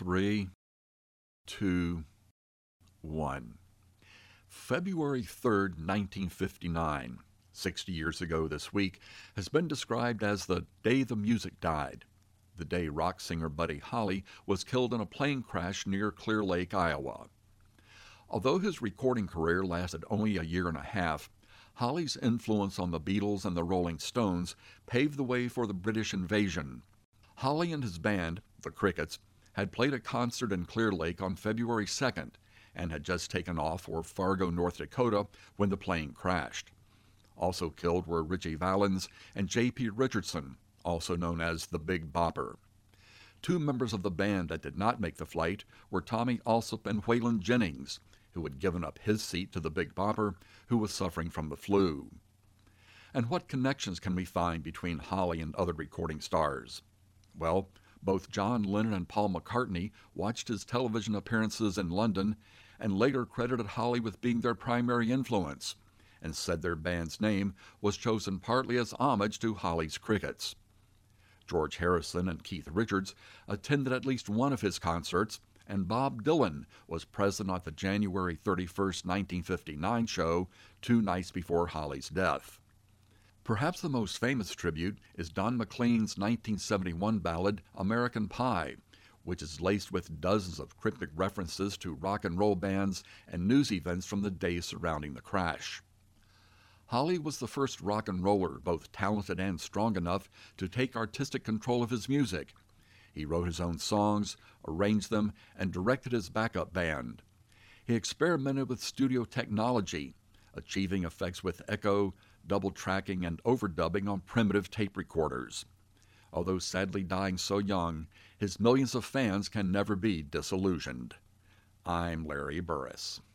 Three, two, one. February 3rd, 1959, 60 years ago this week, has been described as the day the music died, the day rock singer Buddy Holly was killed in a plane crash near Clear Lake, Iowa. Although his recording career lasted only a year and a half, Holly's influence on the Beatles and the Rolling Stones paved the way for the British invasion. Holly and his band, the Crickets, had played a concert in Clear Lake on February 2nd and had just taken off for Fargo, North Dakota when the plane crashed. Also killed were Ritchie Valens and J.P. Richardson, also known as the Big Bopper. Two members of the band that did not make the flight were Tommy Allsup and Waylon Jennings, who had given up his seat to the Big Bopper, who was suffering from the flu. And what connections can we find between Holly and other recording stars? Well, both John Lennon and Paul McCartney watched his television appearances in London and later credited Holly with being their primary influence, and said their band's name was chosen partly as homage to Holly's Crickets. George Harrison and Keith Richards attended at least one of his concerts, and Bob Dylan was present at the January 31st, 1959 show, 2 nights before Holly's death. Perhaps the most famous tribute is Don McLean's 1971 ballad, American Pie, which is laced with dozens of cryptic references to rock and roll bands and news events from the days surrounding the crash. Holly was the first rock and roller, both talented and strong enough to take artistic control of his music. He wrote his own songs, arranged them, and directed his backup band. He experimented with studio technology, achieving effects with echo, double tracking, and overdubbing on primitive tape recorders. Although sadly dying so young, his millions of fans can never be disillusioned. I'm Larry Burris.